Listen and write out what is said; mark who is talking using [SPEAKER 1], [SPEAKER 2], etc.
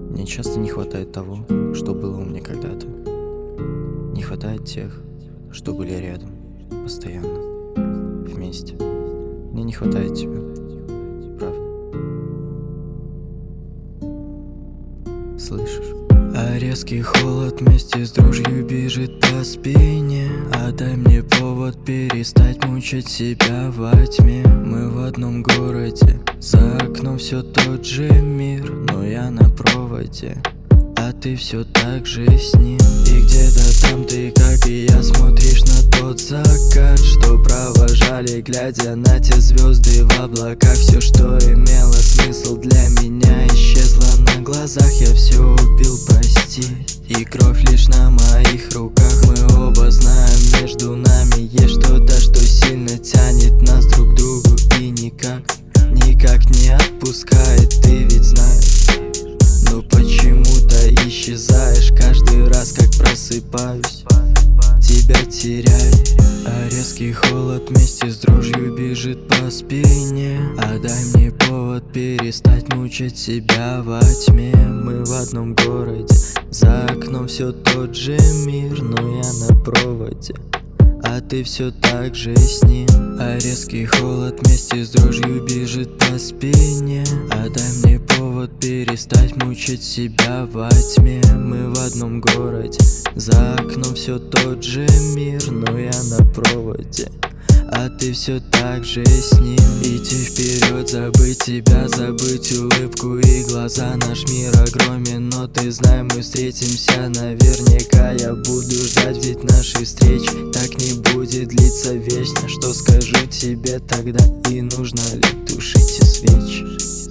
[SPEAKER 1] Мне часто не хватает того, что было у меня когда-то. Не хватает тех, что были рядом, постоянно, вместе. Мне не хватает тебя, правда. Слышишь? А резкий холод вместе с дрожью бежит по спине. А дай мне повод перестать мучить себя во тьме. Мы в одном городе, за окном все тот же мир, но я на проводе, а ты все так же с ним. И где-то там ты, как и я, смотришь на тот закат, что провожали, глядя на те звезды в облаках. Все, что имело смысл для меня, исчезло на глазах. Я все убил, прости, и кровь лишь на моих руках. Мы оба знаем, между нами есть что-то, что сильно тянет нас друг к другу и никак не отпускает. Ты ведь знаешь, но почему-то исчезаешь каждый раз, как просыпаюсь, тебя теряю. А резкий холод вместе с дрожью бежит по спине. А дай мне повод перестать мучить себя во тьме. Мы в одном городе, за окном все тот же мир, но я на проводе, а ты все так же с ним. А резкий холод вместе с дрожью бежит по спине. А дай мне повод перестать мучить себя во тьме. Мы в одном городе, за окном все тот же мир, но я на проводе, а ты все так же с ним. Идти вперед, забыть тебя, забыть улыбку и глаза. Наш мир огромен, но ты знай, мы встретимся наверняка. Я буду ждать, ведь наши встречи так не будет длиться вечно. Что скажу тебе тогда, и нужно ли тушить все свечи?